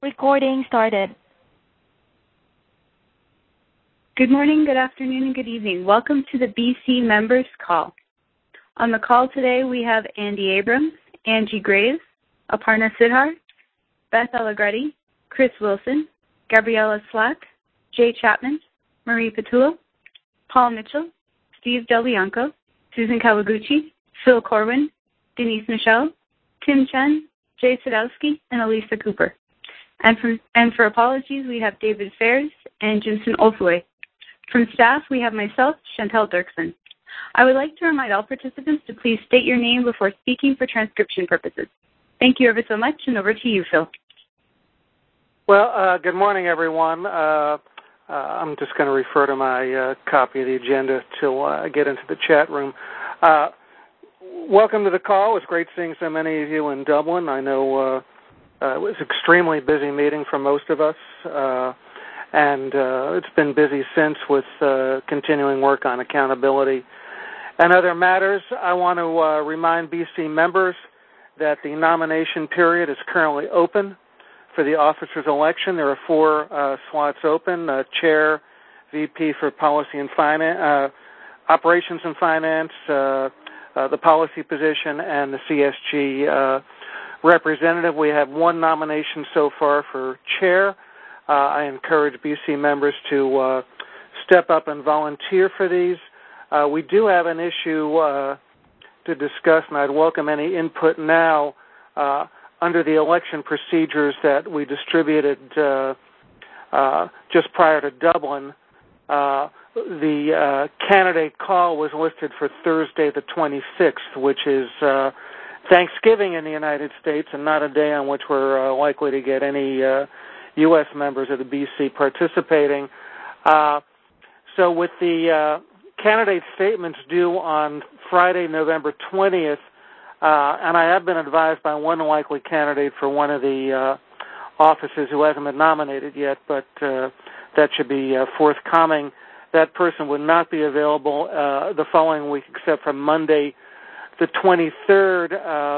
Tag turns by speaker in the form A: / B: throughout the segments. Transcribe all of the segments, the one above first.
A: Recording started.
B: Good morning, good afternoon, and good evening. Welcome to the BC Members Call. On the call today, we have Andy Abrams, Angie Graves, Aparna Sidhar, Beth Allegretti, Chris Wilson, Gabriella Slack, Jay Chapman, Marie Petullo, Paul Mitchell, Steve Del Bianco, Susan Kawaguchi, Phil Corwin, Denise Michelle, Tim Chen, Jay Sadowski, and Elisa Cooper. And for apologies, we have David Fairs and Jimson Olfue. From staff, we have myself, Chantel Dirksen. I would like to remind all participants to please state your name before speaking for transcription purposes. Thank you ever so much, and over to you, Phil.
C: Well, good morning, everyone. I'm just going to refer to my copy of the agenda till I get into the chat room. Welcome to the call. It was great seeing so many of you in Dublin. I know it was an extremely busy meeting for most of us, and it's been busy since with continuing work on accountability and other matters. I want to remind BC members that the nomination period is currently open for the officers' election. There are 4 slots open: Chair, VP for Policy and Finance, Operations and Finance, the policy position, and the CSG representative. We have 1 nomination so far for chair. I encourage BC members to step up and volunteer for these. We do have an issue to discuss, and I'd welcome any input now. Under the election procedures that we distributed just prior to Dublin, the candidate call was listed for Thursday the 26th, which is Thanksgiving in the United States, and not a day on which we're likely to get any U.S. members of the BC participating. So with the candidate statements due on Friday, November 20th, and I have been advised by one likely candidate for one of the offices who hasn't been nominated yet, but that should be forthcoming. That person would not be available the following week except for Monday, the 23rd.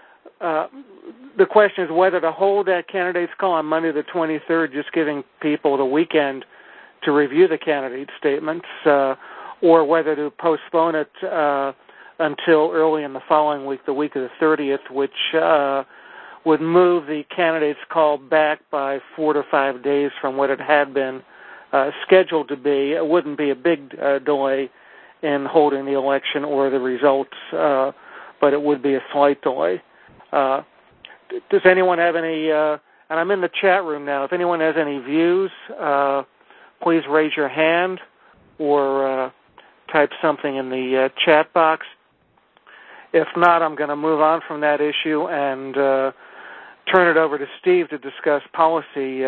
C: The question is whether to hold that candidate's call on Monday the 23rd, just giving people the weekend to review the candidate statements, or whether to postpone it until early in the following week, the week of the 30th, which would move the candidate's call back by 4 to 5 days from what it had been scheduled to be. It wouldn't be a big delay in holding the election or the results, but it would be a slight delay. Does anyone have any, and I'm in the chat room now, if anyone has any views, please raise your hand or type something in the chat box. If not, I'm going to move on from that issue and turn it over to Steve to discuss policy.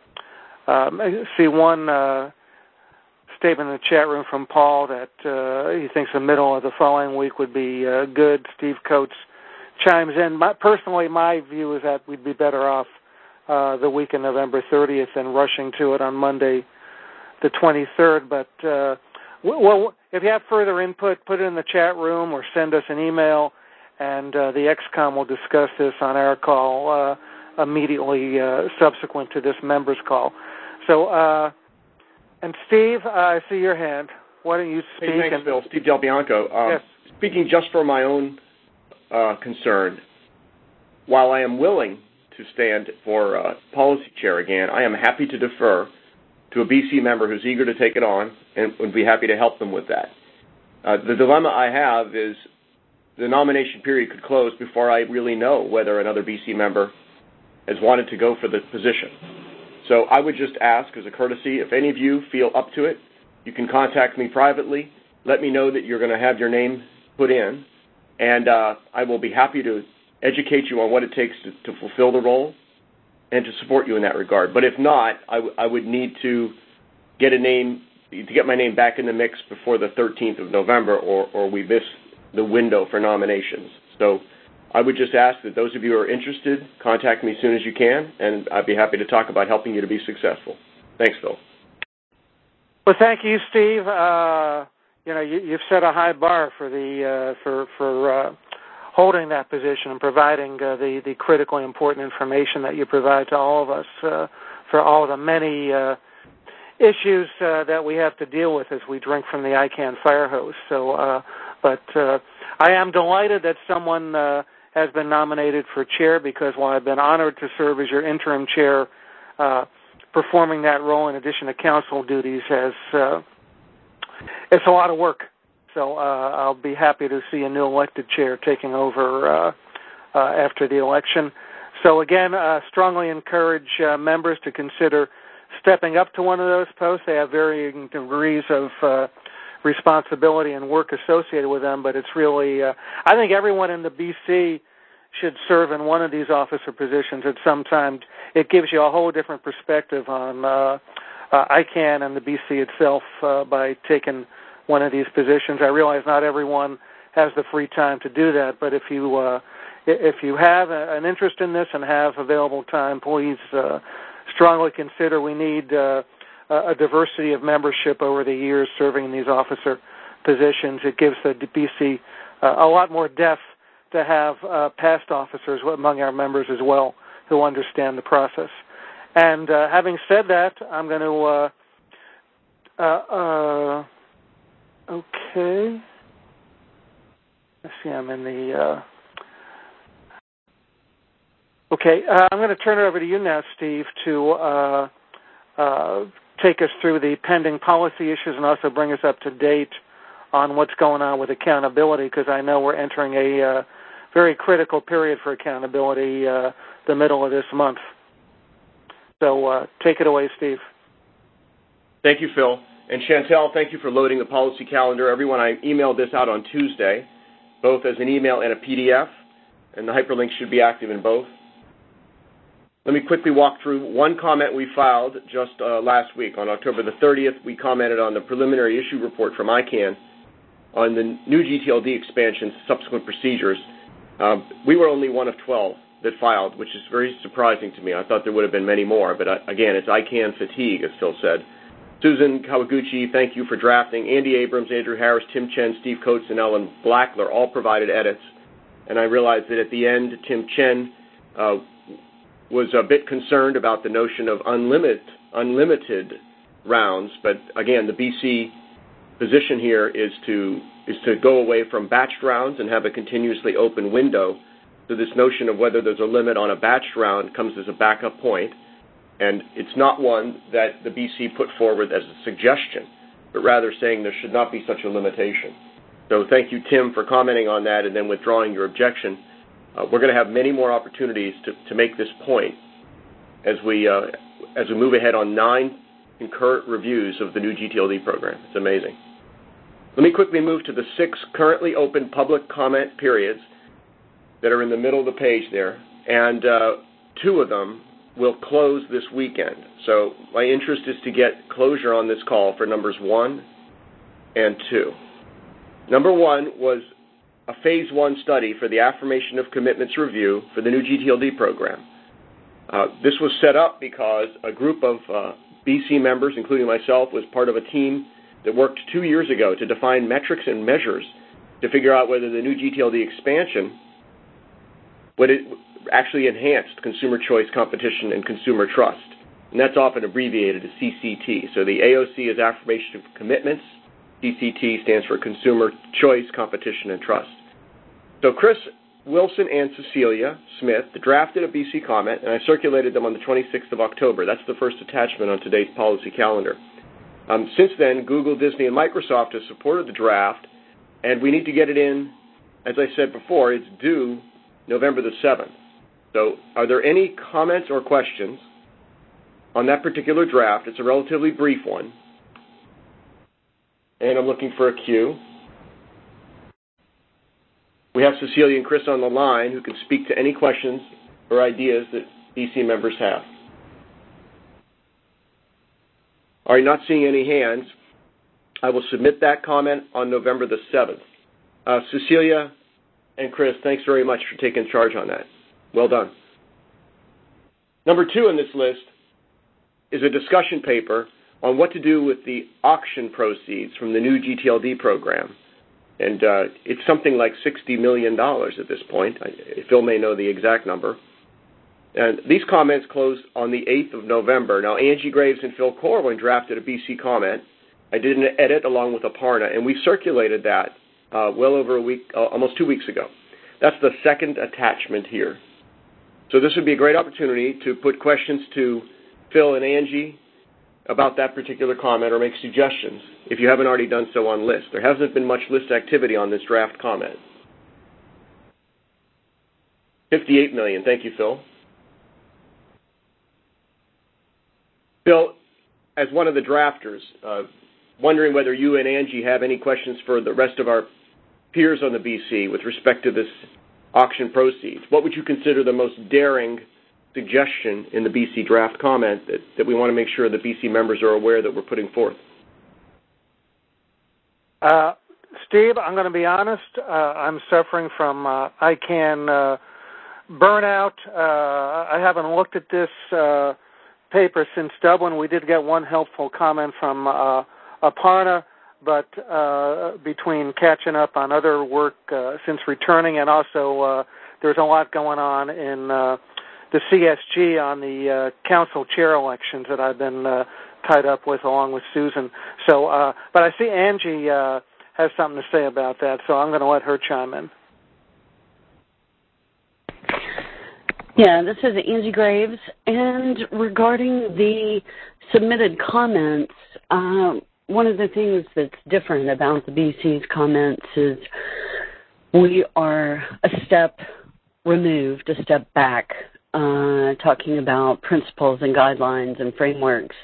C: I see one statement in the chat room from Paul that he thinks the middle of the following week would be good. Steve Coates chimes in. Personally, my view is that we'd be better off the week of November 30th than rushing to it on Monday the 23rd. But, well, if you have further input, put it in the chat room or send us an email, and the XCOM will discuss this on our call immediately subsequent to this members call. So, and Steve, I see your hand. Why don't you speak?
D: Hey, thanks, Phil. Steve Del Bianco.
C: Yes.
D: Speaking just for my own concern, while I am willing to stand for policy chair again, I am happy to defer to a BC member who's eager to take it on and would be happy to help them with that. The dilemma I have is the nomination period could close before I really know whether another BC member has wanted to go for the position. So I would just ask as a courtesy, if any of you feel up to it, you can contact me privately. Let me know that you're going to have your name put in, and I will be happy to educate you on what it takes to fulfill the role and to support you in that regard. But if not, I would need to get my name back in the mix before the 13th of November, or we miss the window for nominations. So I would just ask that those of you who are interested, contact me as soon as you can, and I'd be happy to talk about helping you to be successful. Thanks, Phil.
C: Well, thank you, Steve. You've set a high bar for the for holding that position and providing the critically important information that you provide to all of us for all of the many issues that we have to deal with as we drink from the ICANN fire hose. So, but I am delighted that someone has been nominated for chair, because while I've been honored to serve as your interim chair, performing that role in addition to council duties it's a lot of work. So I'll be happy to see a new elected chair taking over after the election. So again, strongly encourage members to consider stepping up to one of those posts. They have varying degrees of responsibility and work associated with them, but it's really, I think everyone in the BC should serve in one of these officer positions at some time. It gives you a whole different perspective on ICANN and the BC itself by taking one of these positions. I realize not everyone has the free time to do that, but if you have an interest in this and have available time, please strongly consider. We need a diversity of membership over the years serving in these officer positions. It gives the BC a lot more depth to have past officers among our members as well who understand the process. And having said that, I'm going to, okay. Let's see, I'm in the, okay. I'm going to turn it over to you now, Steve, to take us through the pending policy issues and also bring us up to date on what's going on with accountability, because I know we're entering a very critical period for accountability the middle of this month. So take it away, Steve.
D: Thank you, Phil. And Chantel, thank you for loading the policy calendar. Everyone, I emailed this out on Tuesday, both as an email and a PDF, and the hyperlink should be active in both. Let me quickly walk through one comment we filed just last week. On October the 30th, we commented on the preliminary issue report from ICANN on the new GTLD expansion's subsequent procedures. We were only one of 12 that filed, which is very surprising to me. I thought there would have been many more, but again, it's ICANN fatigue, as Phil said. Susan Kawaguchi, thank you for drafting. Andy Abrams, Andrew Harris, Tim Chen, Steve Coates, and Ellen Blackler all provided edits. And I realized that at the end, Tim Chen was a bit concerned about the notion of unlimited rounds. But again, the BC position here is to go away from batched rounds and have a continuously open window. So this notion of whether there's a limit on a batched round comes as a backup point. And it's not one that the BC put forward as a suggestion, but rather saying there should not be such a limitation. So thank you, Tim, for commenting on that and then withdrawing your objection. We're going to have many more opportunities to make this point as we move ahead on 9 concurrent reviews of the new GTLD program. It's amazing. Let me quickly move to the 6 currently open public comment periods that are in the middle of the page there, and 2 of them will close this weekend. So my interest is to get closure on this call for numbers 1 and 2. Number 1 was a Phase 1 study for the Affirmation of Commitments review for the new GTLD program. This was set up because a group of BC members, including myself, was part of a team that worked 2 years ago to define metrics and measures to figure out whether the new GTLD expansion would it actually enhanced consumer choice, competition, and consumer trust. And that's often abbreviated as CCT. So the AOC is Affirmation of Commitments. CCT stands for Consumer Choice, Competition, and Trust. So Chris Wilson and Cecilia Smith drafted a BC comment, and I circulated them on the 26th of October. That's the first attachment on today's policy calendar. Since then, Google, Disney, and Microsoft have supported the draft, and we need to get it in, as I said before, it's due November the 7th. So are there any comments or questions on that particular draft? It's a relatively brief one. And I'm looking for a cue. We have Cecilia and Chris on the line who can speak to any questions or ideas that BC members have. Are you not seeing any hands? I will submit that comment on November the 7th. Cecilia and Chris, thanks very much for taking charge on that. Well done. Number 2 on this list is a discussion paper on what to do with the auction proceeds from the new GTLD program. And it's something like $60 million at this point. Phil may know the exact number. And these comments closed on the 8th of November. Now, Angie Graves and Phil Corwin drafted a BC comment. I did an edit along with Aparna, and we circulated that well over a week, almost 2 weeks ago. That's the second attachment here. So this would be a great opportunity to put questions to Phil and Angie about that particular comment or make suggestions if you haven't already done so on list. There hasn't been much list activity on this draft comment. $58 million. Thank you, Phil. Phil, as one of the drafters, wondering whether you and Angie have any questions for the rest of our peers on the BC with respect to this auction proceeds. What would you consider the most daring suggestion in the BC draft comment that we want to make sure the BC members are aware that we're putting forth?
C: Steve, I'm going to be honest. I'm suffering from ICANN burnout. I haven't looked at this paper since Dublin. We did get one helpful comment from Aparna, but between catching up on other work since returning, and also there's a lot going on in the CSG on the council chair elections that I've been tied up with along with Susan. So, but I see Angie has something to say about that, so I'm going to let her chime in.
A: Yeah, this is Angie Graves, and regarding the submitted comments, one of the things that's different about the BC's comments is we are a step removed, a step back, talking about principles and guidelines and frameworks,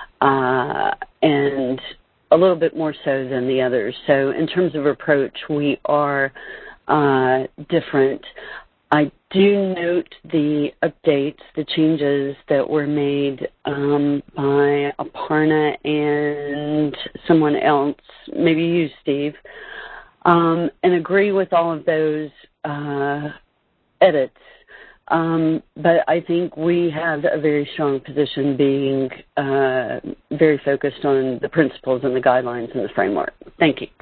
A: and a little bit more so than the others. So in terms of approach, we are different. I do note the updates, the changes that were made by Aparna and someone else, maybe you, Steve, and agree with all of those edits. But I think we have a very strong position being very focused on the principles and the guidelines and the framework. Thank you.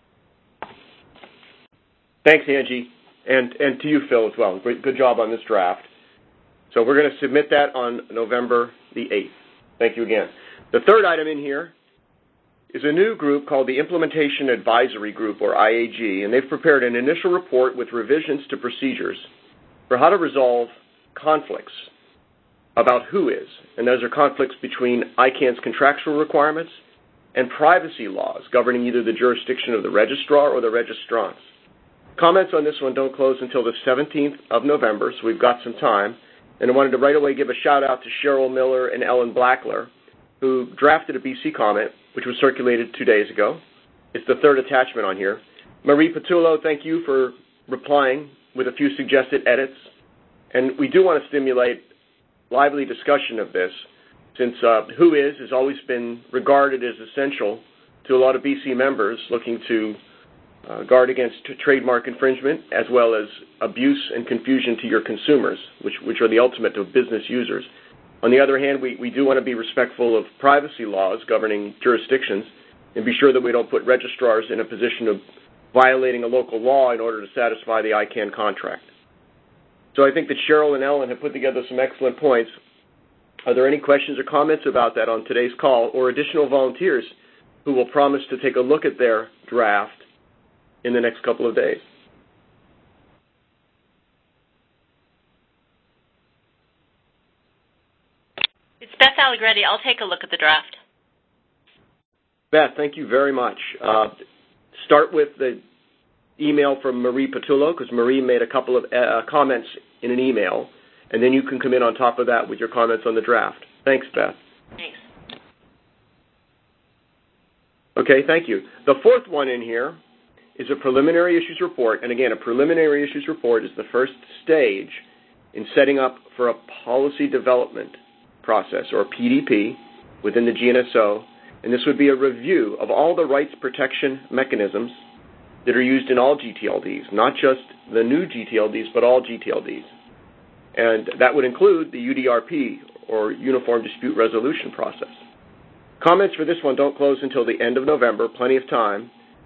D: Thanks, Angie. And to you, Phil, as well. Good job on this draft. So we're going to submit that on November the 8th. Thank you again. The third item in here is a new group called the Implementation Advisory Group, or IAG, and they've prepared an initial report with revisions to procedures for how to resolve conflicts about who is, and those are conflicts between ICANN's contractual requirements and privacy laws governing either the jurisdiction of the registrar or the registrants. Comments on this one don't close until the 17th of November, so we've got some time. And I wanted to right away give a shout-out to Cheryl Miller and Ellen Blackler, who drafted a BC comment, which was circulated 2 days ago. It's the third attachment on here. Marie Patullo, thank you for replying with a few suggested edits. And we do want to stimulate lively discussion of this, since who is has always been regarded as essential to a lot of BC members looking to guard against trademark infringement, as well as abuse and confusion to your consumers, which are the ultimate of business users. On the other hand, we do want to be respectful of privacy laws governing jurisdictions and be sure that we don't put registrars in a position of violating a local law in order to satisfy the ICANN contract. So I think that Cheryl and Ellen have put together some excellent points. Are there any questions or comments about that on today's call, or additional volunteers who will promise to take a look at their draft in the next couple of days?
E: It's Beth Allegretti. I'll take a look at the draft.
D: Beth, thank you very much. Start with the email from Marie Patullo, because Marie made a couple of comments in an email, and then you can come in on top of that with your comments on the draft. Thanks, Beth.
E: Thanks.
D: Okay, thank you. The fourth one in here is a preliminary issues report. And again, a preliminary issues report is the first stage in setting up for a policy development process, or PDP, within the GNSO. And this would be a review of all the rights protection mechanisms that are used in all GTLDs, not just the new GTLDs, but all GTLDs. And that would include the UDRP, or Uniform Dispute Resolution process. Comments for this one don't close until the end of November, plenty of time.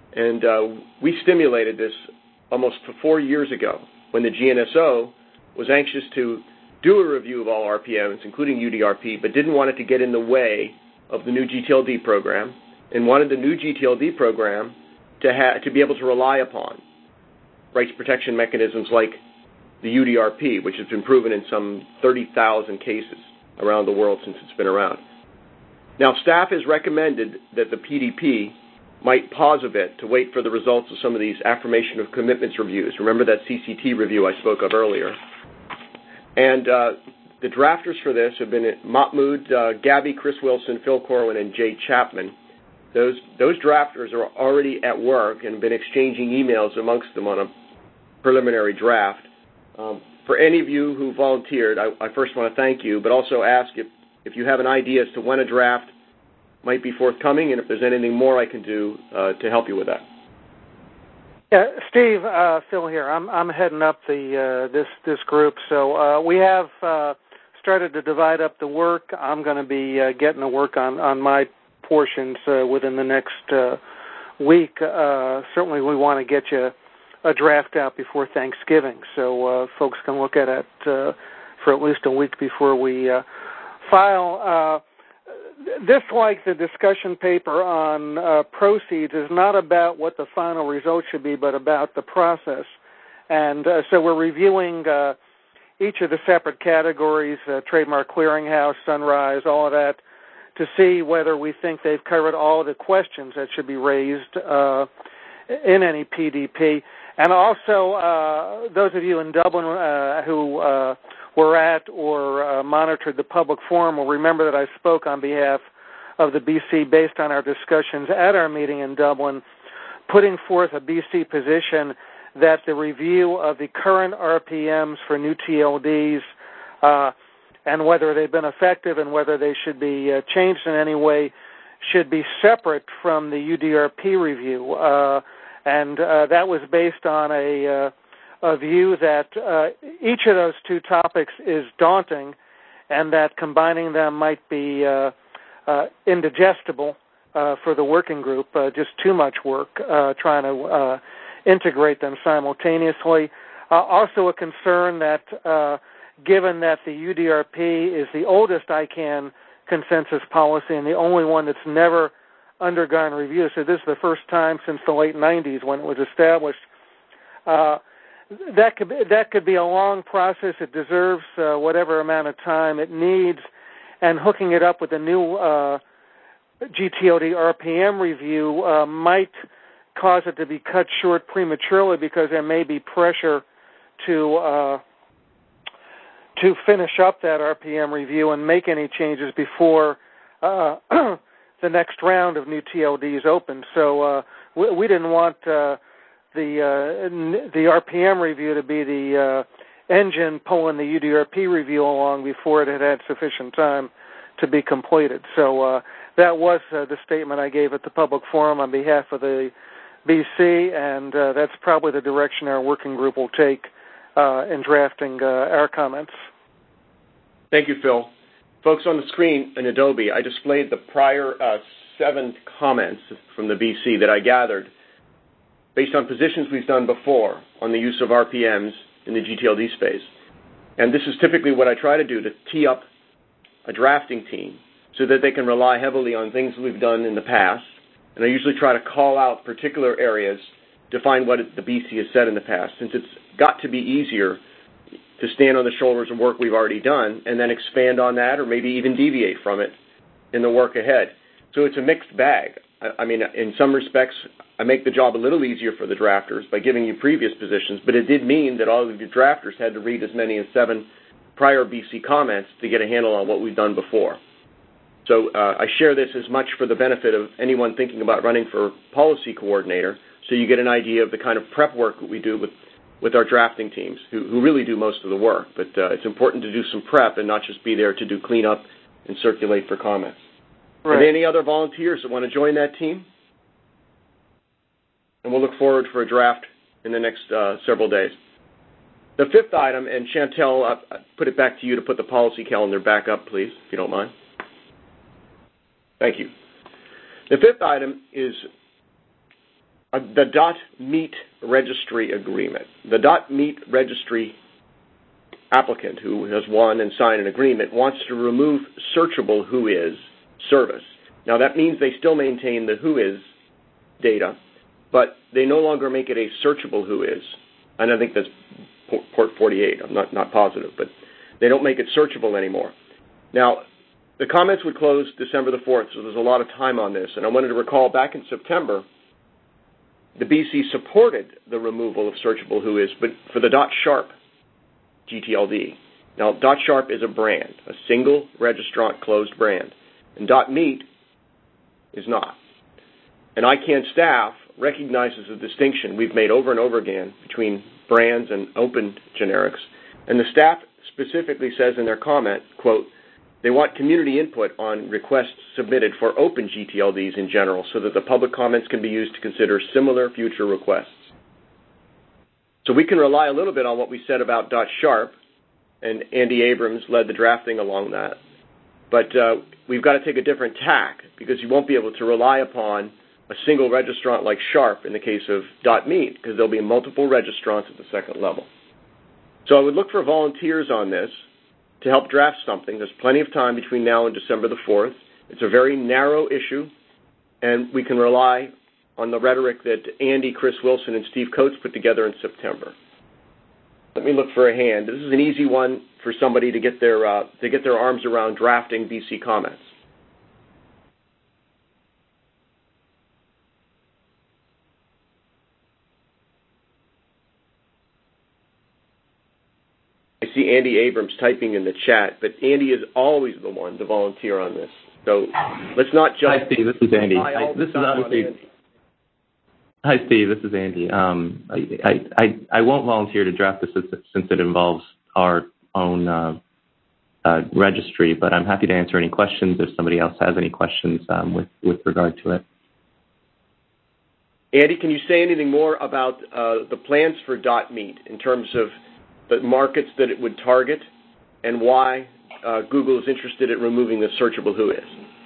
D: And we stimulated this almost 4 years ago when the GNSO was anxious to do a review of all RPMs, including UDRP, but didn't want it to get in the way of the new GTLD program and wanted the new GTLD program to be able to rely upon rights protection mechanisms like the UDRP, which has been proven in some 30,000 cases around the world since it's been around. Now, staff has recommended that the PDP might pause a bit to wait for the results of some of these affirmation of commitments reviews. Remember that CCT review I spoke of earlier. And the drafters for this have been Mahmoud, Gabby, Chris Wilson, Phil Corwin, and Jay Chapman. Those drafters are already at work and have been exchanging emails amongst them on a preliminary draft. For any of you who volunteered, I first want to thank you, but also ask if you have an idea as to when a draft might be forthcoming and if there's anything more I can do to help you with that.
C: Yeah, Steve, Phil here. I'm heading up this group, so we have started to divide up the work. I'm going to be getting to work on my portions within the next week. Certainly, we want to get you a draft out before Thanksgiving, so folks can look at it for at least a week before we file. This, like the discussion paper on proceeds, is not about what the final result should be, but about the process. And so we're reviewing each of the separate categories, Trademark Clearinghouse, Sunrise, all of that, to see whether we think they've covered all of the questions that should be raised in any PDP. And also, those of you in Dublin who were at or monitored the public forum will remember that I spoke on behalf of the BC based on our discussions at our meeting in Dublin, putting forth a BC position that the review of the current RPMs for new TLDs and whether they've been effective and whether they should be changed in any way should be separate from the UDRP review. And that was based on a view that each of those two topics is daunting and that combining them might be indigestible for the working group, just too much work trying to integrate them simultaneously. Also a concern that given that the UDRP is the oldest ICANN consensus policy and the only one that's never undergone review, so this is the first time since the late 90s when it was established, that could be a long process. It deserves whatever amount of time it needs, and hooking it up with a new GTLD RPM review might cause it to be cut short prematurely because there may be pressure to finish up that RPM review and make any changes before the next round of new TLDs open. So we didn't want the RPM review to be the engine pulling the UDRP review along before it had sufficient time to be completed. So that was the statement I gave at the public forum on behalf of the BC, and that's probably the direction our working group will take in drafting our comments.
D: Thank you, Phil. Folks, on the screen in Adobe, I displayed the prior 7 comments from the BC that I gathered based on positions we've done before on the use of RPMs in the GTLD space. And this is typically what I try to do, to tee up a drafting team so that they can rely heavily on things we've done in the past. And I usually try to call out particular areas to find what the BC has said in the past, since it's got to be easier to stand on the shoulders of work we've already done and then expand on that or maybe even deviate from it in the work ahead. So it's a mixed bag. I mean, in some respects, I make the job a little easier for the drafters by giving you previous positions, but it did mean that all of you drafters had to read as many as 7 prior BC comments to get a handle on what we've done before. So I share this as much for the benefit of anyone thinking about running for policy coordinator, so you get an idea of the kind of prep work that we do with our drafting teams, who really do most of the work. But it's important to do some prep and not just be there to do cleanup and circulate for comments. Right. Are there any other volunteers that want to join that team? And we'll look forward for a draft in the next several days. The 5th item, and Chantel, I'll put it back to you to put the policy calendar back up, please, if you don't mind. Thank you. The 5th item is the .meet registry agreement. The .meet registry applicant who has won and signed an agreement wants to remove searchable WHOIS service. Now, that means they still maintain the WHOIS data, but they no longer make it a searchable WHOIS. And I think that's port 48. I'm not positive, but they don't make it searchable anymore. Now, the comments would close December the 4th, so there's a lot of time on this. And I wanted to recall back in September, the BC supported the removal of searchable WHOIS, but for the .sharp GTLD. Now, .sharp is a brand, a single registrant closed brand, and .meet is not. And ICANN staff recognizes the distinction we've made over and over again between brands and open generics, and the staff specifically says in their comment, quote, they want community input on requests submitted for open GTLDs in general so that the public comments can be used to consider similar future requests. So we can rely a little bit on what we said about .sharp, and Andy Abrams led the drafting along that. But we've got to take a different tack because you won't be able to rely upon a single registrant like Sharp in the case of .meet because there'll be multiple registrants at the second level. So I would look for volunteers on this to help draft something. There's plenty of time between now and December the 4th. It's a very narrow issue, and we can rely on the rhetoric that Andy, Chris Wilson, and Steve Coates put together in September. Let me look for a hand. This is an easy one for somebody to get their arms around drafting BC comments. I see Andy Abrams typing in the chat, but Andy is always the one to volunteer on this. So let's not just...
F: Hi, Steve. This is Andy. Hi, Steve. This is Andy. I won't volunteer to draft this since it involves our own registry, but I'm happy to answer any questions if somebody else has any questions with regard to it.
D: Andy, can you say anything more about the plans for .meet in terms of the markets that it would target and why Google is interested in removing the searchable WHOIS?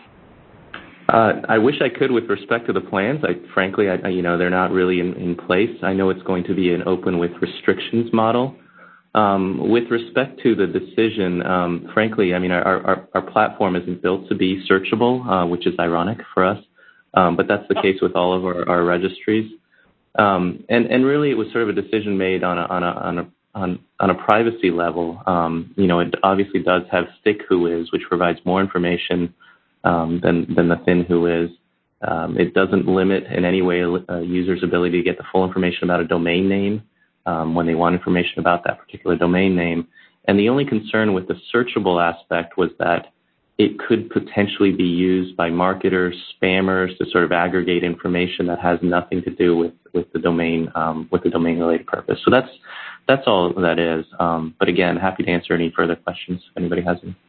F: I wish I could with respect to the plans. Frankly, they're not really in place. I know it's going to be an open with restrictions model. With respect to the decision, frankly, I mean, our platform isn't built to be searchable, which is ironic for us, but that's the case with all of our registries. And really, it was sort of a decision made on a privacy level. It obviously does have thick WHOIS, which provides more information than the thin WHOIS. It doesn't limit in any way a user's ability to get the full information about a domain name when they want information about that particular domain name. And the only concern with the searchable aspect was that it could potentially be used by marketers, spammers to sort of aggregate information that has nothing to do with the domain related purpose. So that's all that is. But again, happy to answer any further questions if anybody has any.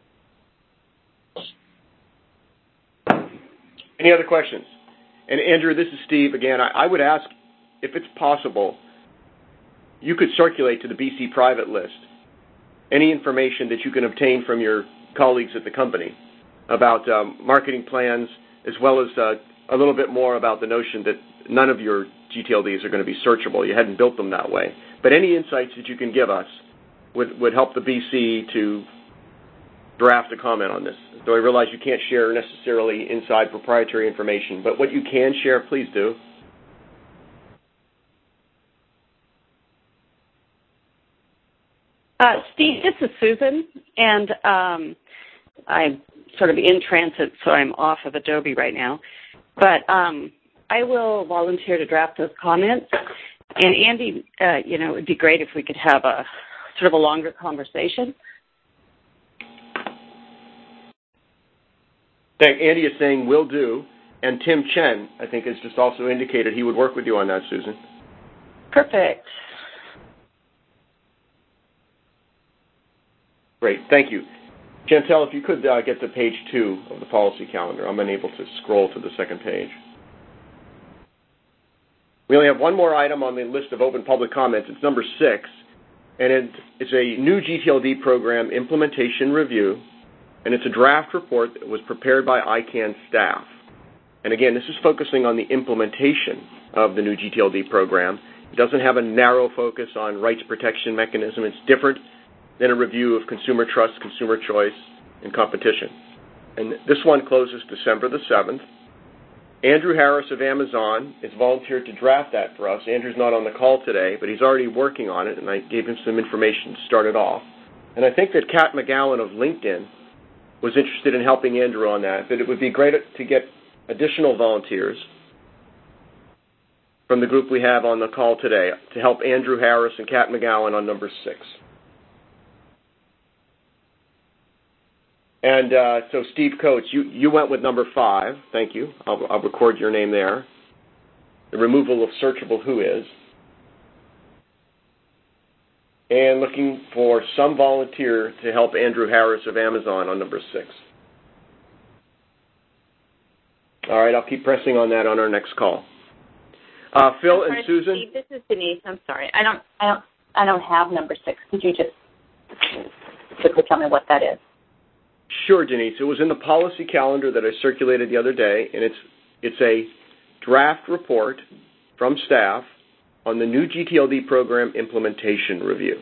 D: Any other questions? And Andrew, this is Steve again. I would ask, if it's possible, you could circulate to the BC private list any information that you can obtain from your colleagues at the company about marketing plans, as well as a little bit more about the notion that none of your GTLDs are going to be searchable. You hadn't built them that way. But any insights that you can give us would help the BC to draft a comment on this. So I realize you can't share necessarily inside proprietary information, but what you can share, please do.
A: Steve, this is Susan, and I'm sort of in transit, so I'm off of Adobe right now. But I will volunteer to draft those comments. And Andy, it would be great if we could have a sort of a longer conversation.
D: Andy is saying will do, and Tim Chen, I think, has just also indicated he would work with you on that, Susan.
A: Perfect.
D: Great, thank you. Chantel, if you could get to page 2 of the policy calendar. I'm unable to scroll to the second page. We only have one more item on the list of open public comments. It's number 6, and it's a new GTLD program implementation review, and it's a draft report that was prepared by ICANN staff. And again, this is focusing on the implementation of the new GTLD program. It doesn't have a narrow focus on rights protection mechanism. It's different than a review of consumer trust, consumer choice, and competition. And this one closes December the 7th. Andrew Harris of Amazon has volunteered to draft that for us. Andrew's not on the call today, but he's already working on it, and I gave him some information to start it off. And I think that Kat McGowan of LinkedIn was interested in helping Andrew on that, but it would be great to get additional volunteers from the group we have on the call today to help Andrew Harris and Kat McGowan on number 6. And so Steve Coates, you went with number 5. Thank you. I'll record your name there. The removal of searchable who is. And looking for some volunteer to help Andrew Harris of Amazon on number 6. All right, I'll keep pressing on that on our next call. Phil and Susan.
E: Steve, this is Denise. I'm sorry. I don't have number 6. Could you just quickly tell me what that is?
D: Sure, Denise. It was in the policy calendar that I circulated the other day, and it's a draft report from staff on the new GTLD program implementation review.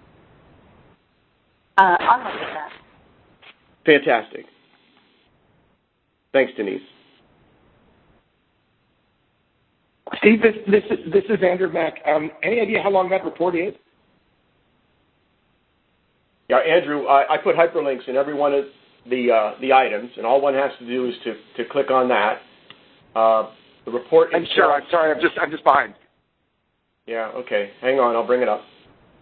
E: I'll look at that.
D: Fantastic. Thanks, Denise.
G: Steve, this is Andrew Mack. Any idea how long that report is?
D: Yeah, Andrew, I put hyperlinks in every one of the items, and all one has to do is to click on that. The report.
G: I'm sorry. I'm just behind.
D: Yeah. Okay. Hang on. I'll bring it up.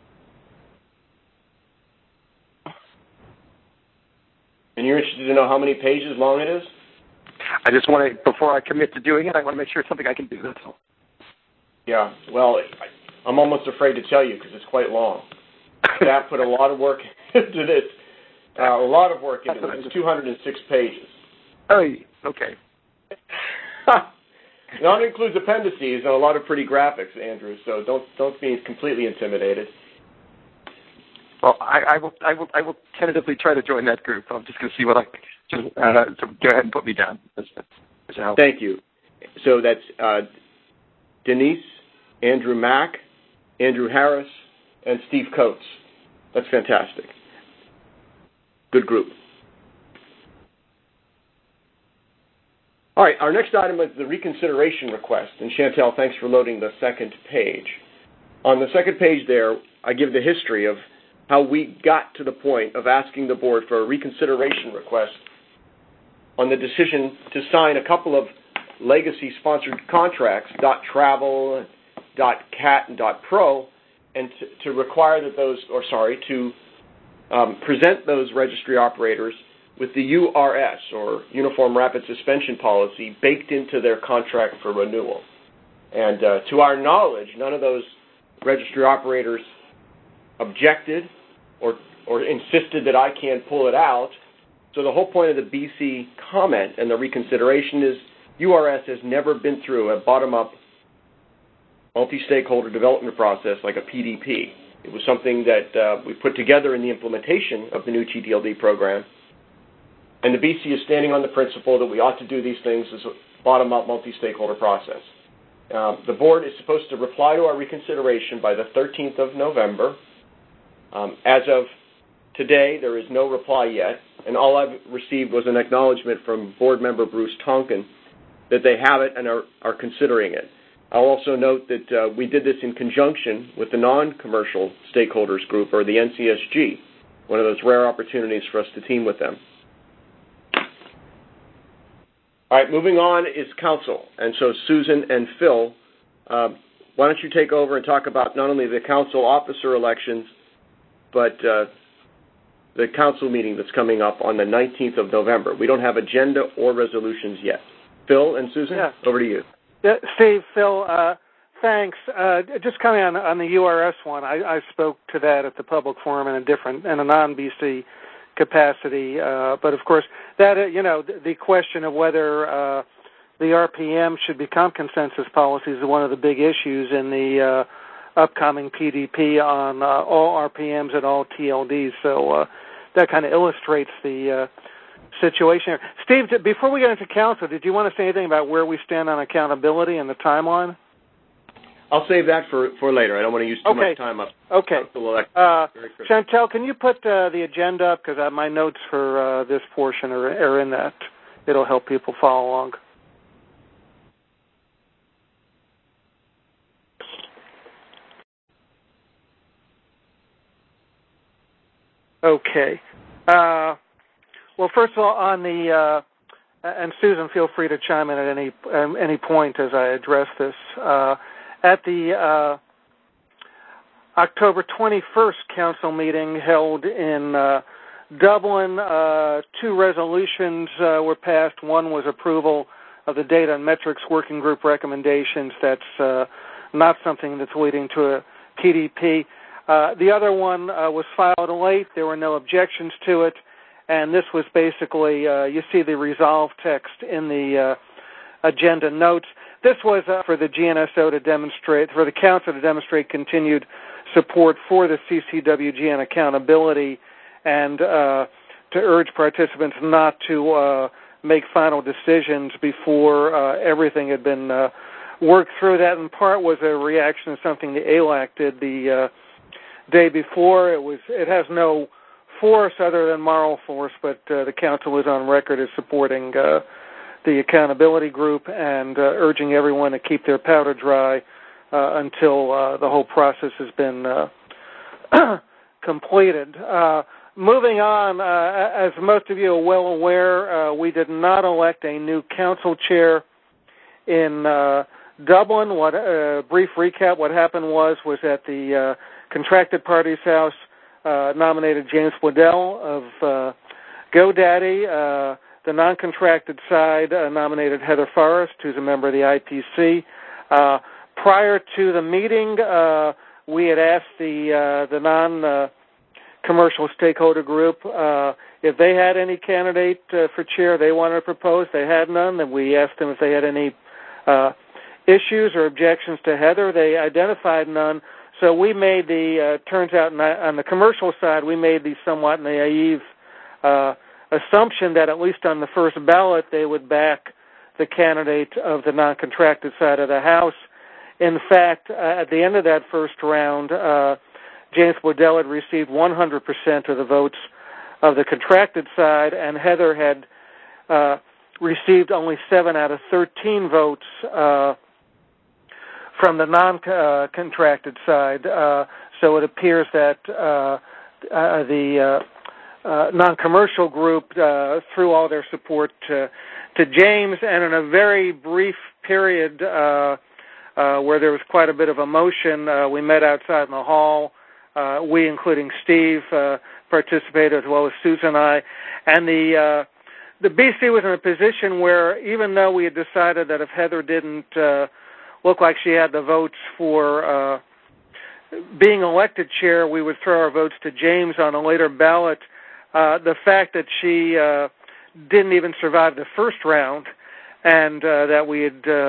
D: And you're interested to know how many pages long it is?
G: I just want to, before I commit to doing it, I want to make sure it's something I can do. That's all.
D: Yeah. Well, I'm almost afraid to tell you because it's quite long. Staff put a lot of work into this. A lot of work into it. It's 206 pages.
G: Oh, okay.
D: Now, it includes appendices and a lot of pretty graphics, Andrew, so don't be completely intimidated.
G: Well, I will tentatively try to join that group. I'm just going to see what so go ahead and put me down.
D: Thank you. So that's Denise, Andrew Mack, Andrew Harris, and Steve Coates. That's fantastic. Good group. All right, our next item is the reconsideration request. And Chantel, thanks for loading the second page. On the second page there, I give the history of how we got to the point of asking the board for a reconsideration request on the decision to sign a couple of legacy-sponsored contracts, .travel, .cat, and .pro, and to require that to present those registry operators with the URS, or Uniform Rapid Suspension Policy, baked into their contract for renewal. And to our knowledge, none of those registry operators objected or insisted that I can't pull it out. So the whole point of the BC comment and the reconsideration is URS has never been through a bottom-up multi-stakeholder development process like a PDP. It was something that we put together in the implementation of the new GTLD program. And the BC is standing on the principle that we ought to do these things as a bottom-up multi-stakeholder process. The board is supposed to reply to our reconsideration by the 13th of November. As of today, there is no reply yet, and all I've received was an acknowledgement from board member Bruce Tonkin that they have it and are considering it. I'll also note that we did this in conjunction with the non-commercial stakeholders group, or the NCSG, one of those rare opportunities for us to team with them. All right, moving on is council. And so Susan and Phil, why don't you take over and talk about not only the council officer elections, but the council meeting that's coming up on the 19th of November. We don't have agenda or resolutions yet. Phil and Susan, over to you.
C: Steve, Phil, thanks. Just coming on the URS one, I spoke to that at the public forum in a non-BC capacity, but of course that the question of whether the RPM should become consensus policies is one of the big issues in the upcoming PDP on all RPMs and all TLDs. So that kind of illustrates the situation. Steve, before we get into council, did you want to say anything about where we stand on accountability and the timeline?
D: I'll save that for later. I don't want to use too much time up.
C: Okay. Chantel, can you put the agenda up? Because my notes for this portion are in that. It'll help people follow along. Okay. Well, first of all, on the and Susan, feel free to chime in at any point as I address this. At the October 21st council meeting held in Dublin, 2 resolutions were passed. One was approval of the Data and Metrics Working Group recommendations. That's not something that's leading to a TDP. The other one was filed late. There were no objections to it. And this was basically, you see the resolve text in the agenda notes. This was for the GNSO to demonstrate, for the council to demonstrate continued support for the CCWG and accountability, and to urge participants not to make final decisions before everything had been worked through. That in part was a reaction to something the ALAC did the day before. It has no force other than moral force, but the council was on record as supporting the accountability group and urging everyone to keep their powder dry until the whole process has been completed. Moving on, as most of you are well aware, we did not elect a new council chair in Dublin. Brief recap, what happened was that the contracted party's house nominated James Waddell of GoDaddy. The non-contracted side nominated Heather Forrest, who's a member of the IPC. Prior to the meeting, we had asked the non-commercial stakeholder group if they had any candidate for chair they wanted to propose. They had none. Then we asked them if they had any issues or objections to Heather. They identified none. So we made turns out on the commercial side, we made the somewhat naive assumption that at least on the first ballot they would back the candidate of the non-contracted side of the House. In fact, at the end of that first round, James Waddell had received 100% of the votes of the contracted side, and Heather had received only 7 out of 13 votes from the non-contracted side. So it appears that the non-commercial group threw all their support to James, and in a very brief period where there was quite a bit of emotion, we met outside in the hall. We, including Steve, participated, as well as Susan and I. And the BC was in a position where, even though we had decided that if Heather didn't look like she had the votes for being elected chair, we would throw our votes to James on a later ballot. The fact that she didn't even survive the first round, and that we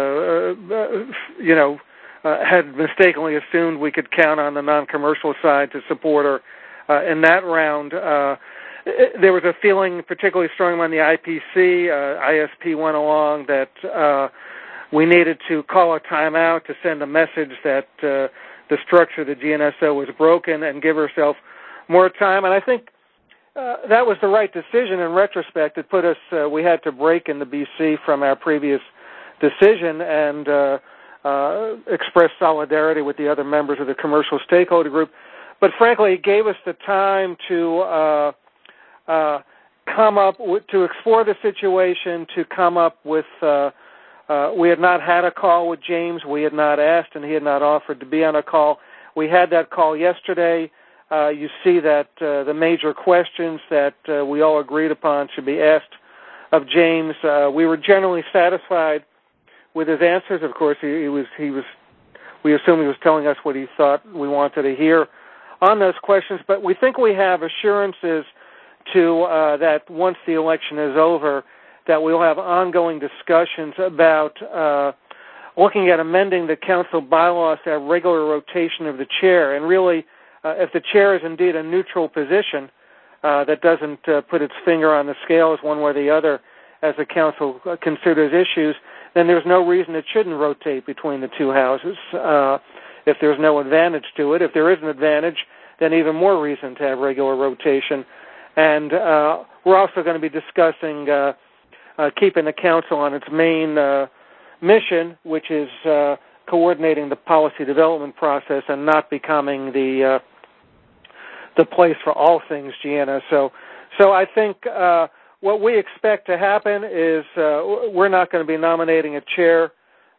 C: had mistakenly assumed we could count on the non-commercial side to support her in that round. There was a feeling particularly strong among the IPC. ISP went along that we needed to call a timeout to send a message that the structure of the GNSO was broken and give herself more time. And I think that was the right decision in retrospect. It put us, we had to break in the BC from our previous decision and express solidarity with the other members of the commercial stakeholder group. But frankly, it gave us the time to come up with, to explore the situation, to come up with, we had not had a call with James. We had not asked, and he had not offered to be on a call. We had that call yesterday. You see that the major questions that we all agreed upon should be asked of James. We were generally satisfied with his answers. Of course, we assume he was telling us what he thought we wanted to hear on those questions. But we think we have assurances to that once the election is over, that we'll have ongoing discussions about looking at amending the council bylaws to have regular rotation of the chair. And really, if the chair is indeed a neutral position, that doesn't put its finger on the scales one way or the other as the council considers issues, then there's no reason it shouldn't rotate between the two houses if there's no advantage to it. If there is an advantage, then even more reason to have regular rotation. And we're also going to be discussing keeping the council on its main mission, which is coordinating the policy development process and not becoming the place for all things Gienna. So I think what we expect to happen is we're not going to be nominating a chair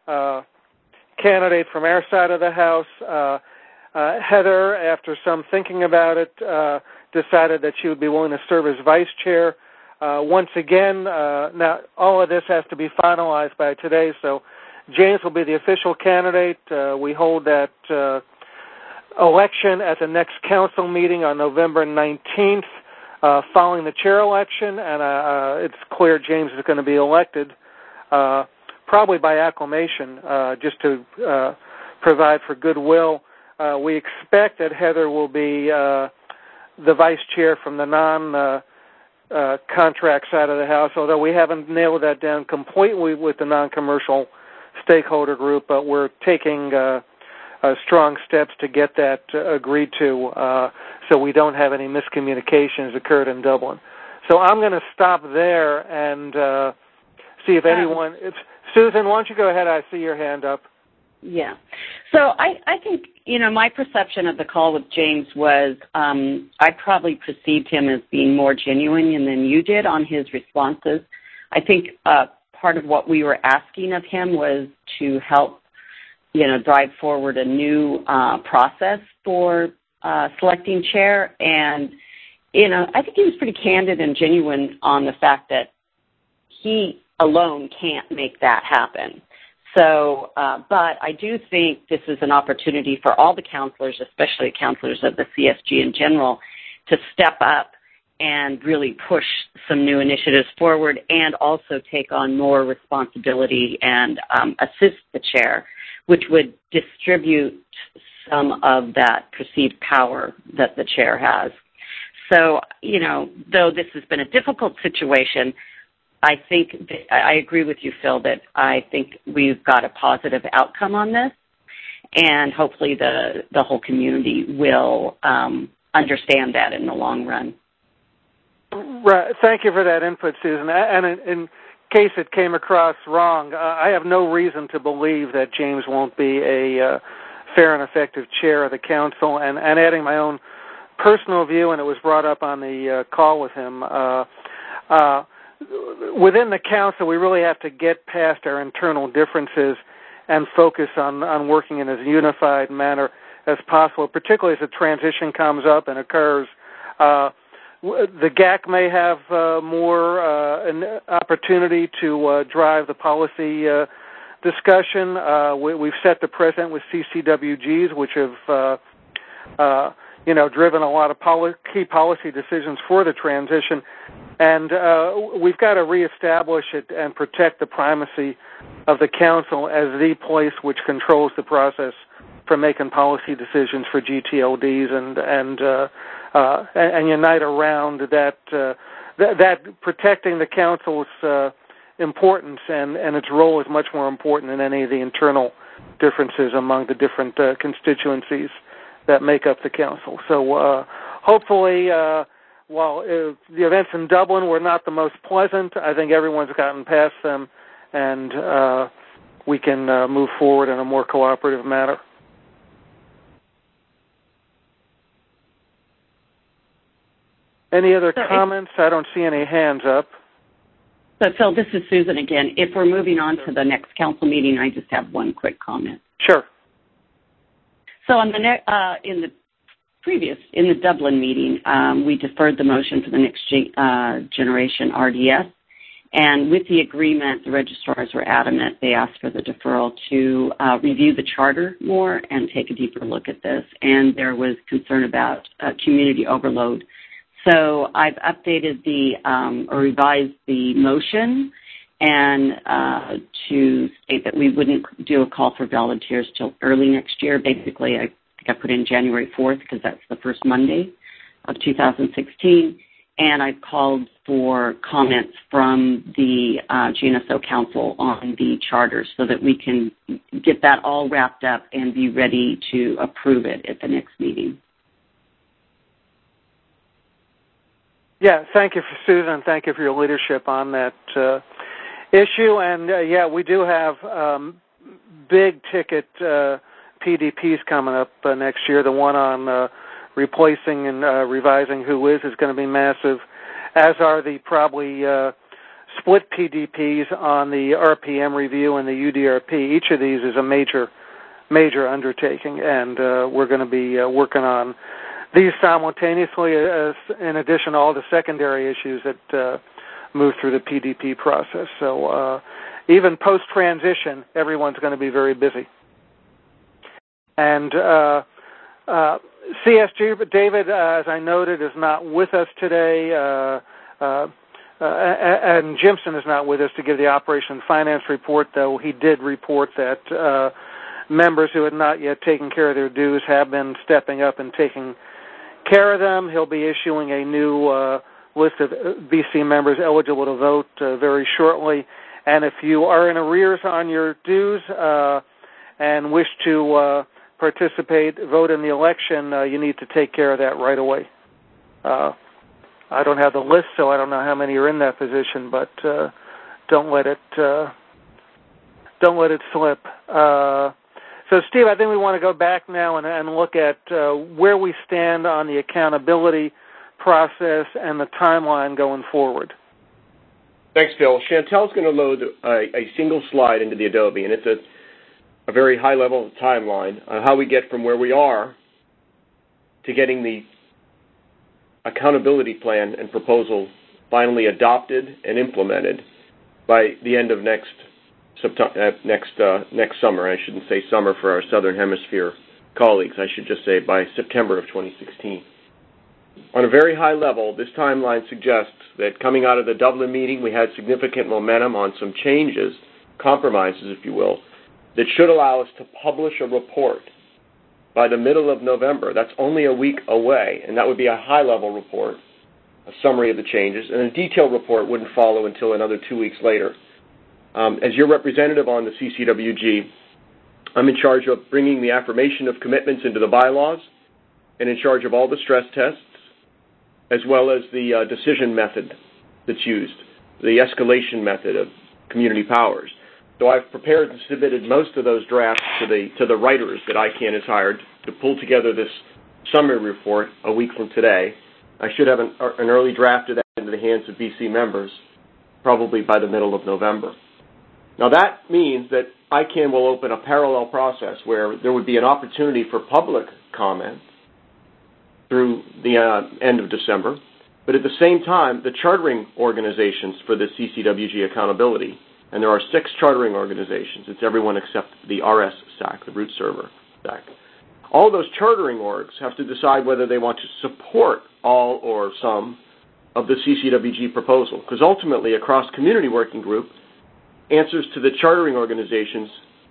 C: candidate from our side of the House. Heather, after some thinking about it, decided that she would be willing to serve as vice chair. Once again, now all of this has to be finalized by today, so James will be the official candidate. We hold that election at the next council meeting on November 19th, following the chair election, and it's clear James is going to be elected, probably by acclamation, just to provide for goodwill. We expect that Heather will be the vice chair from the non-contract side of the House, although we haven't nailed that down completely with the non-commercial stakeholder group, but we're taking strong steps to get that agreed to so we don't have any miscommunications occurred in Dublin. So I'm going to stop there and see if anyone... Susan, why don't you go ahead? I see your hand up.
A: Yeah. So I think, my perception of the call with James was I probably perceived him as being more genuine than you did on his responses. I think part of what we were asking of him was to help, drive forward a new process for selecting chair. And, I think he was pretty candid and genuine on the fact that he alone can't make that happen. So, but I do think this is an opportunity for all the counselors, especially counselors of the CSG in general, to step up and really push some new initiatives forward and also take on more responsibility and assist the chair, which would distribute some of that perceived power that the chair has. So, though this has been a difficult situation, I think I agree with you, Phil, that I think we've got a positive outcome on this, and hopefully the whole community will understand that in the long run.
C: Right. Thank you for that input, Susan. And in case it came across wrong, I have no reason to believe that James won't be a fair and effective chair of the council. And adding my own personal view, and it was brought up on the call with him, within the council, we really have to get past our internal differences and focus on working in as unified manner as possible, particularly as a transition comes up and occurs. The GAC may have more an opportunity to drive the policy discussion. We've set the precedent with CCWGs, which have driven a lot of key policy decisions for the transition. And we've got to reestablish it and protect the primacy of the council as the place which controls the process for making policy decisions for GTLDs and unite around that protecting the council's importance and its role is much more important than any of the internal differences among the different constituencies that make up the council. So hopefully, while the events in Dublin were not the most pleasant, I think everyone's gotten past them, and we can move forward in a more cooperative manner. Any other comments? I don't see any hands up.
A: So, Phil, this is Susan again. If we're moving on to the next council meeting, I just have one quick comment.
C: Sure.
A: So on the in the Dublin meeting, we deferred the motion for the next generation RDS. And with the agreement, the registrars were adamant. They asked for the deferral to review the charter more and take a deeper look at this. And there was concern about community overload. So I've updated or revised the motion and to state that we wouldn't do a call for volunteers till early next year. Basically, I put in January 4th because that's the first Monday of 2016. and I've called for comments from the GNSO Council on the charter so that we can get that all wrapped up and be ready to approve it at the next meeting.
C: Yeah, thank you, Susan. Thank you for your leadership on that issue. And, yeah, we do have big-ticket PDPs coming up next year. The one on replacing and revising WHOIS is going to be massive, as are the probably split PDPs on the RPM review and the UDRP. Each of these is a major undertaking, and we're going to be working on these simultaneously, in addition to all the secondary issues that move through the PDP process. So even post-transition, everyone's going to be very busy. And CSG, David, as I noted, is not with us today, and Jimson is not with us to give the Operation Finance report, though he did report that members who had not yet taken care of their dues have been stepping up and taking care of them. He'll be issuing a new list of BC members eligible to vote very shortly. And if you are in arrears on your dues and wish to participate, vote in the election, you need to take care of that right away. I don't have the list, so I don't know how many are in that position, but don't let it slip. So, Steve, I think we want to go back now and look at where we stand on the accountability process and the timeline going forward.
D: Thanks, Phil. Chantel's going to load a single slide into the Adobe, and it's a very high-level timeline on how we get from where we are to getting the accountability plan and proposal finally adopted and implemented by the end of next summer. I shouldn't say summer for our Southern Hemisphere colleagues. I should just say by September of 2016. On a very high level, this timeline suggests that coming out of the Dublin meeting, we had significant momentum on some changes, compromises, if you will, that should allow us to publish a report by the middle of November. That's only a week away, and that would be a high-level report, a summary of the changes, and a detailed report wouldn't follow until another 2 weeks later. As your representative on the CCWG, I'm in charge of bringing the affirmation of commitments into the bylaws and in charge of all the stress tests, as well as the decision method that's used, the escalation method of community powers. So I've prepared and submitted most of those drafts to the writers that ICANN has hired to pull together this summary report a week from today. I should have an early draft of that into the hands of BC members, probably by the middle of November. Now that means that ICANN will open a parallel process where there would be an opportunity for public comment through the end of December, but at the same time, the chartering organizations for the CCWG accountability, and there are 6 chartering organizations. It's everyone except the RS SAC, the root server SAC. All those chartering orgs have to decide whether they want to support all or some of the CCWG proposal, because ultimately a cross-community working group answers to the chartering organizations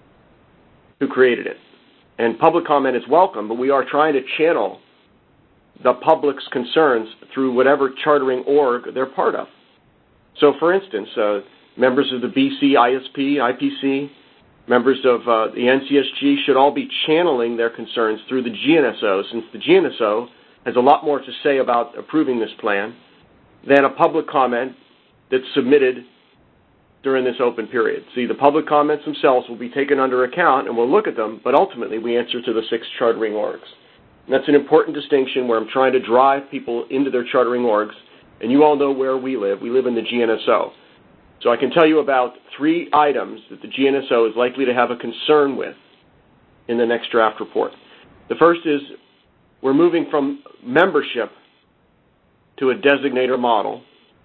D: who created it. And public comment is welcome, but we are trying to channel the public's concerns through whatever chartering org they're part of. So, for instance, members of the BC ISP, IPC, members of the NCSG should all be channeling their concerns through the GNSO, since the GNSO has a lot more to say about approving this plan than a public comment that's submitted during this open period. See, the public comments themselves will be taken under account, and we'll look at them, but ultimately we answer to the 6 chartering orgs. And that's an important distinction where I'm trying to drive people into their chartering orgs, and you all know where we live. We live in the GNSO. So I can tell you about 3 items that the GNSO is likely to have a concern with in the next draft report. The first is we're moving from membership to a designator model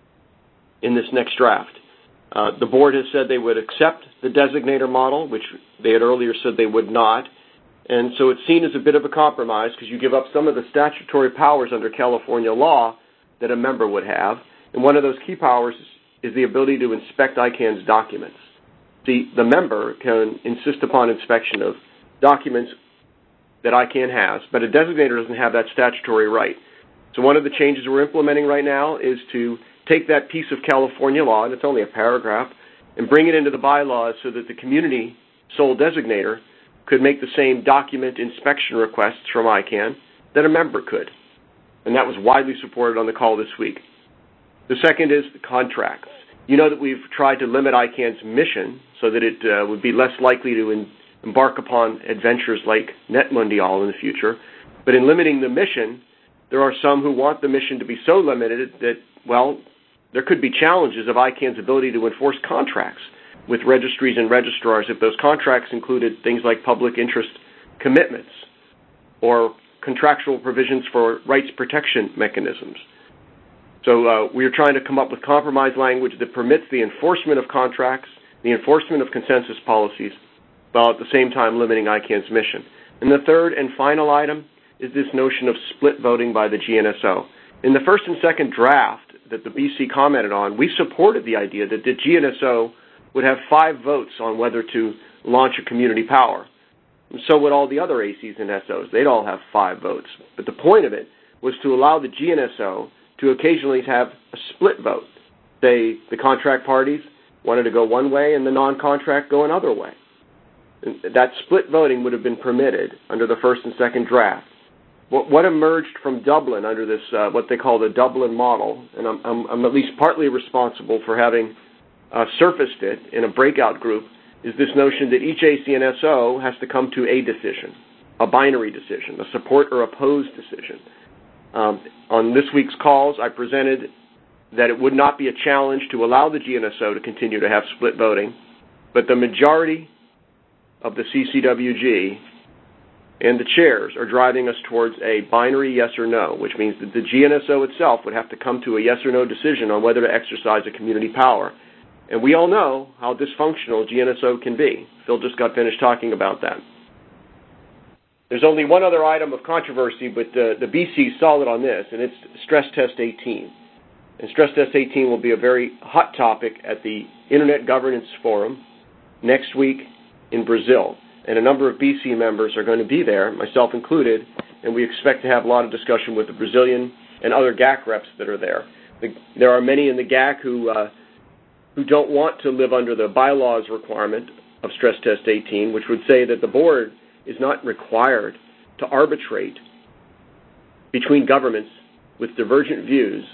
D: in this next draft. The board has said they would accept the designator model, which they had earlier said they would not. And so it's seen as a bit of a compromise because you give up some of the statutory powers under California law that a member would have. And one of those key powers is the ability to inspect ICANN's documents. The member can insist upon inspection of documents that ICANN has, but a designator doesn't have that statutory right. So one of the changes we're implementing right now is to take that piece of California law, and it's only a paragraph, and bring it into the bylaws so that the community sole designator could make the same document inspection requests from ICANN that a member could. And that was widely supported on the call this week. The second is the contracts. You know that we've tried to limit ICANN's mission so that it would be less likely to embark upon adventures like NetMundial in the future. But in limiting the mission, there are some who want the mission to be so limited that, well, there could be challenges of ICANN's ability to enforce contracts with registries and registrars if those contracts included things like public interest commitments or contractual provisions for rights protection mechanisms. So we are trying to come up with compromise language that permits the enforcement of contracts, the enforcement of consensus policies, while at the same time limiting ICANN's mission. And the third and final item is this notion of split voting by the GNSO. In the first and second draft that the BC commented on, we supported the idea that the GNSO would have 5 votes on whether to launch a community power. And so would all the other ACs and SOs. They'd all have 5 votes. But the point of it was to allow the GNSO to occasionally have a split vote. Say the contract parties wanted to go one way and the non-contract go another way. And that split voting would have been permitted under the first and second draft. What emerged from Dublin under this, what they call the Dublin model, and I'm at least partly responsible for having surfaced it in a breakout group, is this notion that each ACNSO has to come to a decision, a binary decision, a support or oppose decision. On this week's calls, I presented that it would not be a challenge to allow the GNSO to continue to have split voting, but the majority of the CCWG and the chairs are driving us towards a binary yes or no, which means that the GNSO itself would have to come to a yes or no decision on whether to exercise a community power. And we all know how dysfunctional GNSO can be. Phil just got finished talking about that. There's only one other item of controversy, but the BC is solid on this, and it's Stress Test 18. And Stress Test 18 will be a very hot topic at the Internet Governance Forum next week in Brazil. And a number of BC members are going to be there, myself included, and we expect to have a lot of discussion with the Brazilian and other GAC reps that are there. There are many in the GAC who don't want to live under the bylaws requirement of Stress Test 18, which would say that the board is not required to arbitrate between governments with divergent views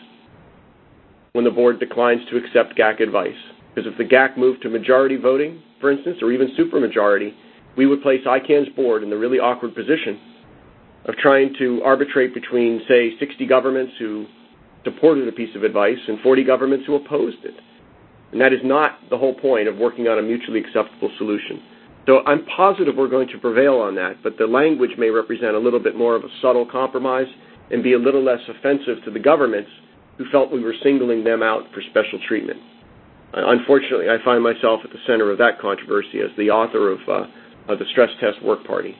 D: when the board declines to accept GAC advice. Because if the GAC moved to majority voting, for instance, or even supermajority, we would place ICANN's board in the really awkward position of trying to arbitrate between, say, 60 governments who supported a piece of advice and 40 governments who opposed it. And that is not the whole point of working on a mutually acceptable solution. So I'm positive we're going to prevail on that, but the language may represent a little bit more of a subtle compromise and be a little less offensive to the governments who felt we were singling them out for special treatment. Unfortunately, I find myself at the center of that controversy as the author of the Stress Test Work Party.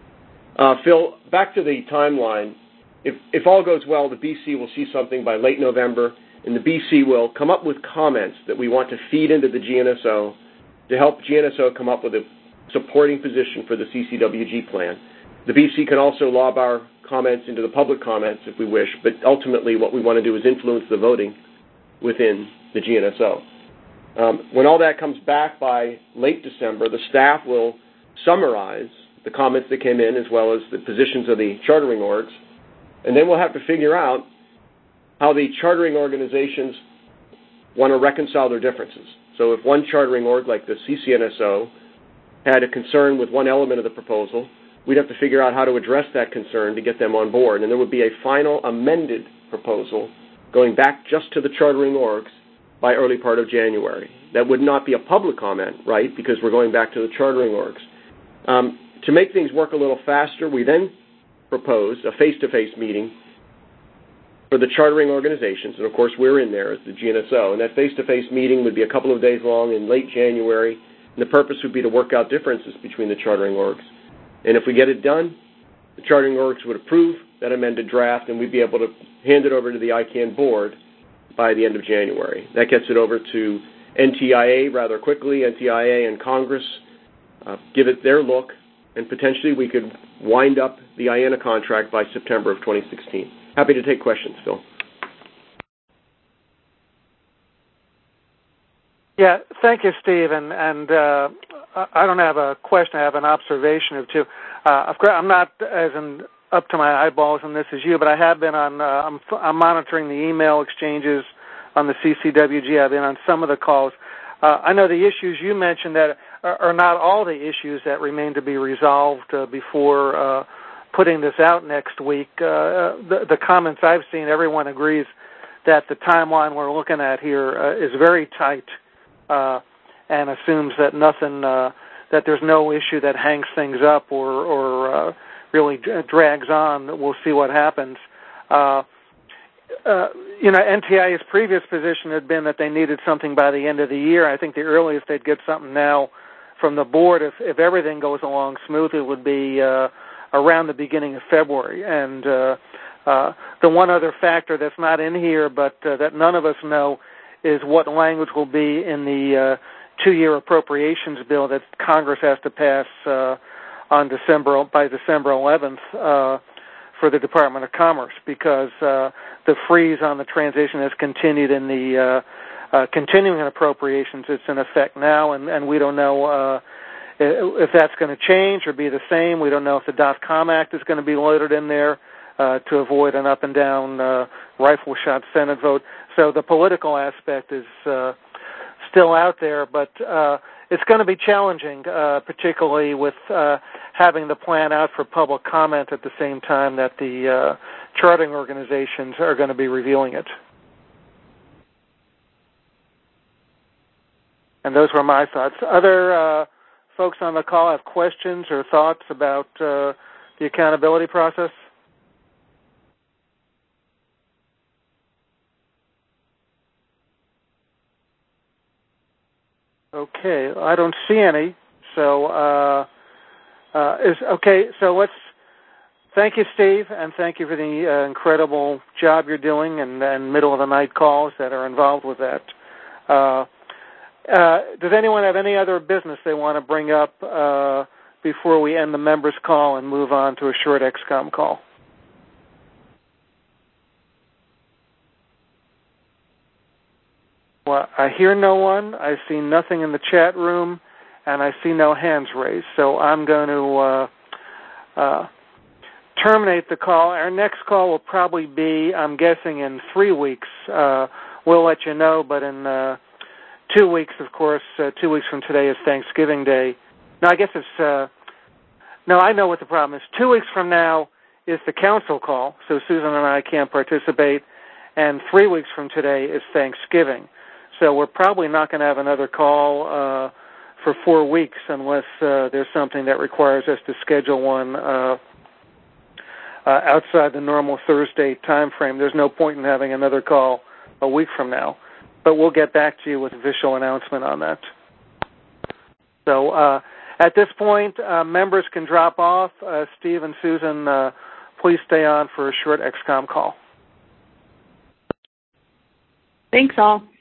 D: Phil, back to the timeline. If all goes well, the BC will see something by late November, and the BC will come up with comments that we want to feed into the GNSO to help GNSO come up with a supporting position for the CCWG plan. The BC can also lob our comments into the public comments if we wish, but ultimately what we want to do is influence the voting within the GNSO. When all that comes back by late December, the staff will summarize the comments that came in as well as the positions of the chartering orgs, and then we'll have to figure out how the chartering organizations want to reconcile their differences. So if one chartering org, like the CCNSO, had a concern with one element of the proposal, we'd have to figure out how to address that concern to get them on board. And there would be a final amended proposal going back just to the chartering orgs by early part of January. That would not be a public comment, right, because we're going back to the chartering orgs. To make things work a little faster, we then proposed a face-to-face meeting for the chartering organizations, and of course we're in there as the GNSO, and that face-to-face meeting would be a couple of days long in late January, and the purpose would be to work out differences between the chartering orgs. And if we get it done, the chartering orgs would approve that amended draft, and we'd be able to hand it over to the ICANN board by the end of January. That gets it over to NTIA rather quickly. NTIA and Congress give it their look, and potentially we could wind up the IANA contract by September of 2016. Happy to take questions, Phil.
C: Yeah, thank you, Steve. And I don't have a question. I have an observation or two. Of course, I'm not as up to my eyeballs in this as you, but I have been on. I'm monitoring the email exchanges on the CCWG. I've been on some of the calls. I know the issues you mentioned that are not all the issues that remain to be resolved before putting this out next week. The comments I've seen, everyone agrees that the timeline we're looking at here is very tight. And assumes that nothing, that there's no issue that hangs things up or really drags on. We'll see what happens. NTIA's previous position had been that they needed something by the end of the year. I think the earliest they'd get something now from the board, if everything goes along smoothly, would be around the beginning of February. And the one other factor that's not in here, but that none of us know, is what language will be in the two-year appropriations bill that Congress has to pass by December 11th for the Department of Commerce, because the freeze on the transition has continued in the continuing appropriations. It's in effect now, and we don't know if that's going to change or be the same. We don't know if the .com Act is going to be loaded in there to avoid an up-and-down rifle shot Senate vote. So the political aspect is still out there, but it's going to be challenging, particularly with having the plan out for public comment at the same time that the chartering organizations are going to be reviewing it. And those were my thoughts. Other folks on the call have questions or thoughts about the accountability process? Okay, I don't see any. So So let's thank you, Steve, and thank you for the incredible job you're doing and middle of the night calls that are involved with that. Does anyone have any other business they want to bring up before we end the members' call and move on to a short XCOM call? Well, I hear no one. I see nothing in the chat room, and I see no hands raised. So I'm going to terminate the call. Our next call will probably be, I'm guessing, in 3 weeks. We'll let you know, but in 2 weeks, of course, 2 weeks from today is Thanksgiving Day. No, I guess it's, no, I know what the problem is. 2 weeks from now is the council call, so Susan and I can't participate, and 3 weeks from today is Thanksgiving. So we're probably not going to have another call for 4 weeks unless there's something that requires us to schedule one outside the normal Thursday time frame. There's no point in having another call a week from now. But we'll get back to you with an official announcement on that. So at this point, members can drop off. Steve and Susan, please stay on for a short XCOM call.
B: Thanks all.